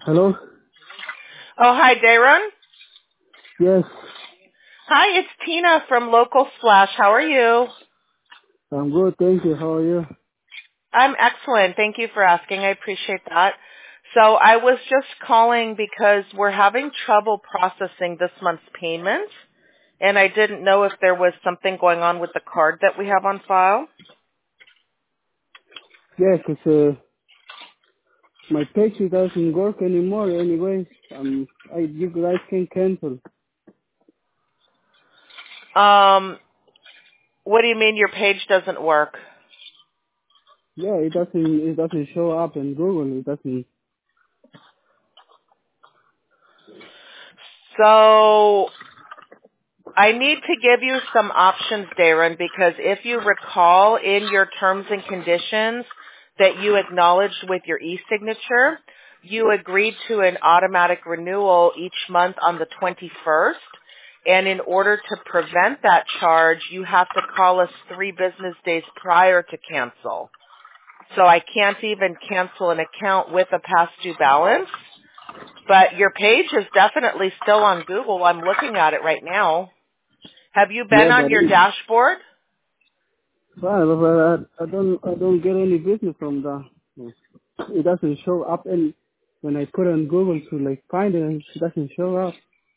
Hello? Oh, hi, Darren. Yes, Hi, it's Tina from Local Splash. How are you? I'm good, thank you. How are you? I'm excellent. Thank you for asking. I appreciate that. So I was just calling because we're having trouble processing this month's payment, and I didn't know if there was something going on with the card that we have on file. Yeah, 'cause my paycheck doesn't work anymore anyway. You guys can cancel. What do you mean your page doesn't work? Yeah, it doesn't show up in Google. It doesn't. So I need to give you some options, Darren, because if you recall in your terms and conditions that you acknowledged with your e-signature, you agreed to an automatic renewal each month on the 21st. And in order to prevent that charge, you have to call us 3 business days prior to cancel. So I can't even cancel an account with a past due balance. But your page is definitely still on Google. I'm looking at it right now. Have you been Yeah, on but your dashboard? I don't get any business from that. It doesn't show up any. When I put it on Google to like find it, it doesn't show up.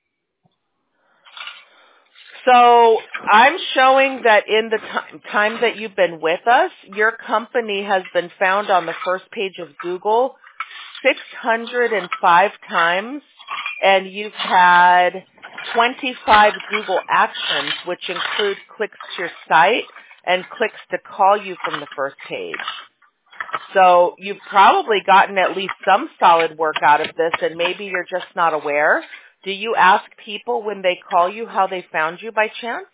So I'm showing that in the time that you've been with us, your company has been found on the first page of Google 605 times, and you've had 25 Google actions, which include clicks to your site and clicks to call you from the first page. So you've probably gotten at least some solid work out of this, and maybe you're just not aware. Do you ask people when they call you how they found you by chance?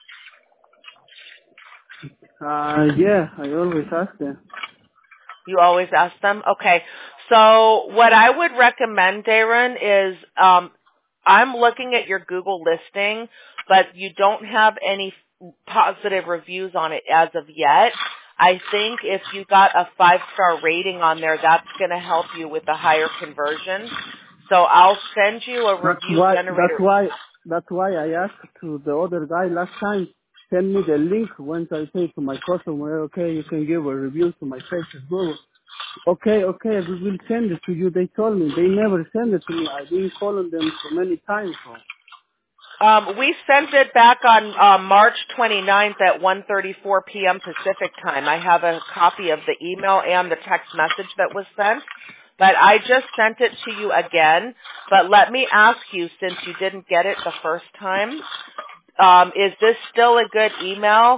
Yeah, I always ask them. You always ask them? Okay. So what I would recommend, Darren, is I'm looking at your Google listing, but you don't have any positive reviews on it as of yet. I think if you got a 5-star rating on there, that's going to help you with a higher conversion. So I'll send you a That's review why that's generator. why that's why I asked to the other guy last time. Send me the link once I say to my customer, okay, you can give a review to my Facebook. Okay, we will send it to you. They told me they never send it to me. I've been calling them so many times. We sent it back on March 29th at 1:34 p.m. Pacific time. I have a copy of the email and the text message that was sent, but I just sent it to you again. But let me ask you, since you didn't get it the first time, is this still a good email?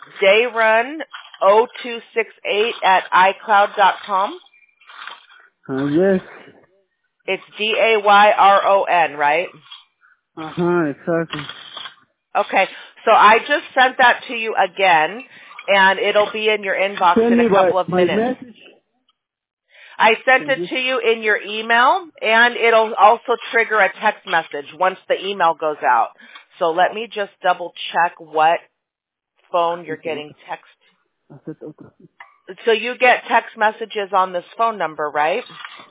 Dayrun0268 at iCloud.com? Yes. It's Dayron, right? Exactly. Okay, so I just sent that to you again, and it'll be in your inbox Send in me a couple of my minutes. message. I sent Can it you? to you in your email, and it'll also trigger a text message once the email goes out. So let me just double check what phone you're getting text. So you get text messages on this phone number, right?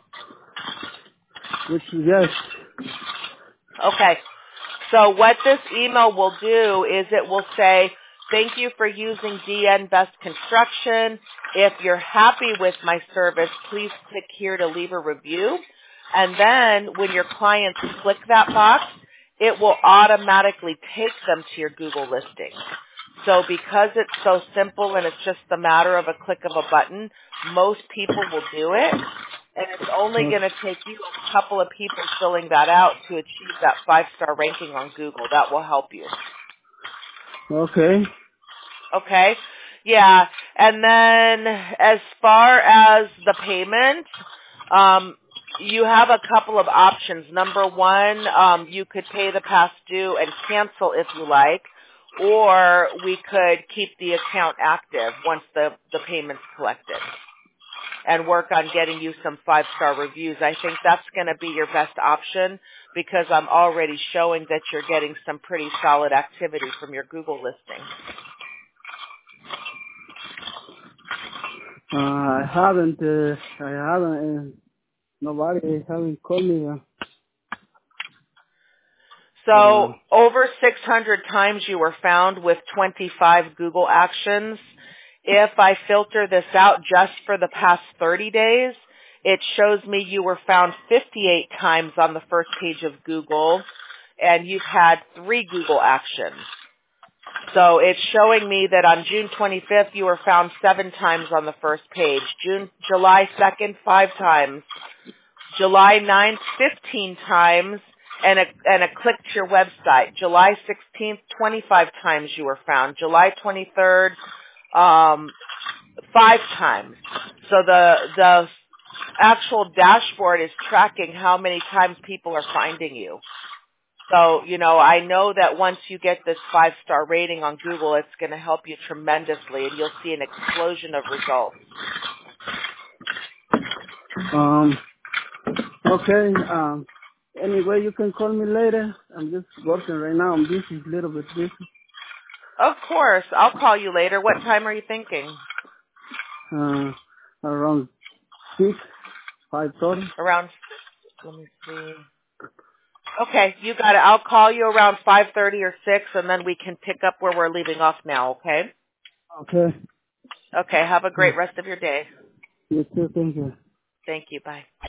Which yes. Okay. So what this email will do is it will say, thank you for using DN Best Construction. If you're happy with my service, please click here to leave a review. And then when your clients click that box, it will automatically take them to your Google listing. So because it's so simple and it's just a matter of a click of a button, most people will do it. And it's only going to take you a couple of people filling that out to achieve that 5-star ranking on Google. That will help you. Okay. Okay? Yeah. And then as far as the payment, you have a couple of options. Number one, you could pay the past due and cancel if you like, or we could keep the account active once the payment's collected and work on getting you some 5-star reviews. I think that's going to be your best option because I'm already showing that you're getting some pretty solid activity from your Google listing. I haven't. Nobody haven't called me. But So over 600 times you were found with 25 Google actions. If I filter this out just for the past 30 days, it shows me you were found 58 times on the first page of Google, and you've had 3 Google actions. So it's showing me that on June 25th you were found 7 times on the first page. July 2nd, 5 times. July 9th, 15 times, and a click to your website. July 16th, 25 times you were found. July 23rd, 5 times. So the actual dashboard is tracking how many times people are finding you. So, I know that once you get this 5-star rating on Google, it's going to help you tremendously, and you'll see an explosion of results. okay. Anyway, you can call me later. I'm just working right now. I'm busy, a little bit busy. Of course. I'll call you later. What time are you thinking? Around 6, 5:30. Around, let me see. Okay, you got it. I'll call you around 5:30 or 6, and then we can pick up where we're leaving off now, okay? Okay. Okay, have a great rest of your day. You too. Thank you. Thank you. Bye.